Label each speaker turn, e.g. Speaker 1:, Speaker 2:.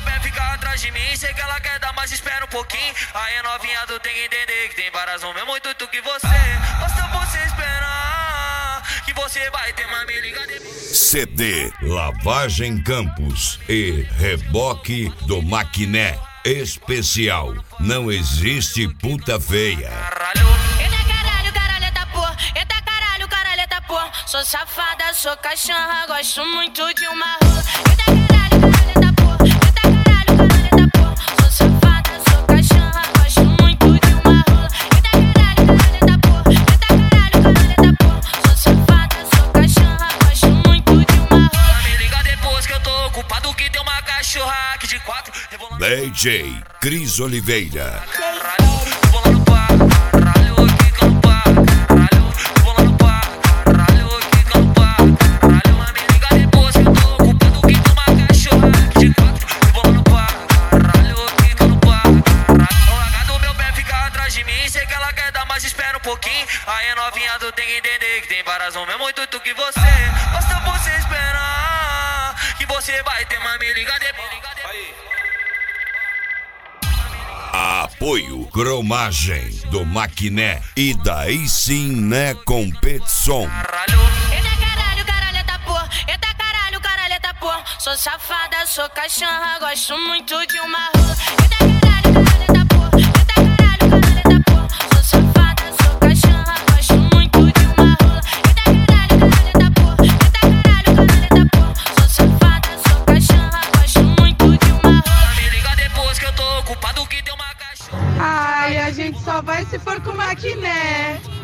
Speaker 1: meu pé, fica atrás de mim. Sei que ela quer dar, mas espera um pouquinho. Aí novinha, tu tem que entender que tem várias no mesmo intuito que você. Basta você esperar que você vai ter uma me liga depois.
Speaker 2: CD Lavagem Campos e Reboque do Maquiné Especial. Não existe puta feia.
Speaker 3: Eita caralho, caralheta porra. Eita caralho, caralheta porra. Sou safada, sou cachorra, gosto muito de uma rola. Eita caralho, caralheta porra. Eita caralho, caralheta porra. Sou safada, sou cachorra, gosto muito de uma rola. Eita caralho, caralheta porra. Eita caralho, caralheta porra. Sou safada, sou cachorra, gosto muito de uma rola.
Speaker 1: Me liga depois que eu tô ocupado, que tem uma cachorra aqui de 4.
Speaker 2: DJ Cris Oliveira.
Speaker 1: Sei que ela quer dar, mas espera um pouquinho. Aí novinha, tu tem que entender que tem várias no mesmo intuito que você. Basta você esperar que você vai ter uma me liga depois.
Speaker 2: Apoio Cromagem do Maquiné. E daí sim, né, competição.
Speaker 3: Eita caralho, caralheta porra. Eita caralho, caralheta porra. Sou safada, sou cachorra, gosto muito de uma rola. Eita caralho, caralheta porra. Eita caralho, caralheta porra. Sou safada, sou cachorra, gosto muito de uma rola. Eita caralho, caralheta porra. Eita caralho, caralheta porra. Sou safada, sou cachorra, gosto muito de uma rola.
Speaker 1: Me liga depois que eu tô ocupado, que tem uma cachorra.
Speaker 4: Ai, a gente só vai se for com maquiné.